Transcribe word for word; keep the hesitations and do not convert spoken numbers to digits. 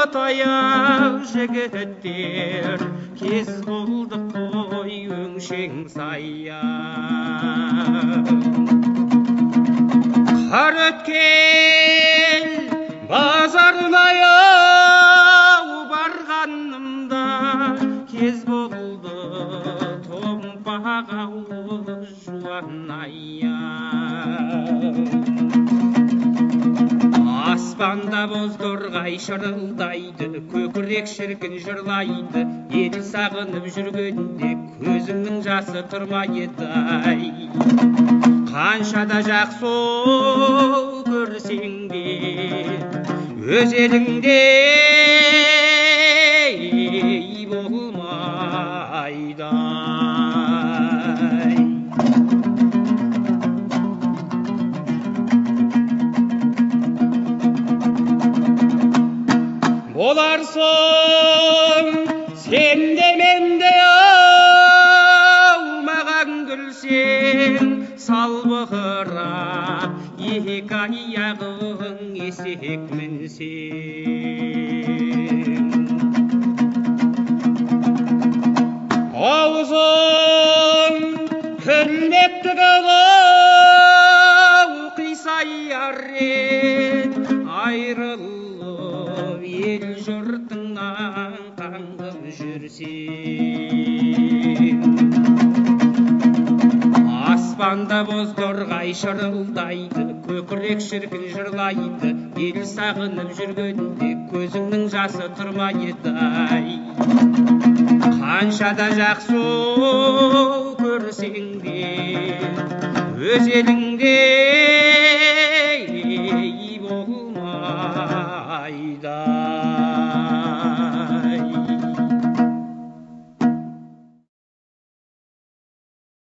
таяу жігіттер, кез болды қой өңшең саяу. Қар өткен базарнай ау барғанымда, кез болды томпақ ауыз жуан аяу. Аспанда бозторғай шырылдайды, көкірек шіркін жырлайды, ел сағынып жүргенде көзіңнің жасы тұрмайды ай. Қаншада жақсы көрсең де өз еліңде болмайды ай. Боларсың сен де мен де ау, маған күлсең сал бұғырап, екі аяғың есек мінсең. Аузың күлмекті қылып қисаяр ед, айрылып ел жұртыңнан қаңғып жүрсең. Аспанда бозторғай шырылдайды, көкірек шіркін жырлайды, ел сағынып жүргенде көзіңнің жасы тұрмайды ай. Қаншада жақсы көрсең де өз еліңде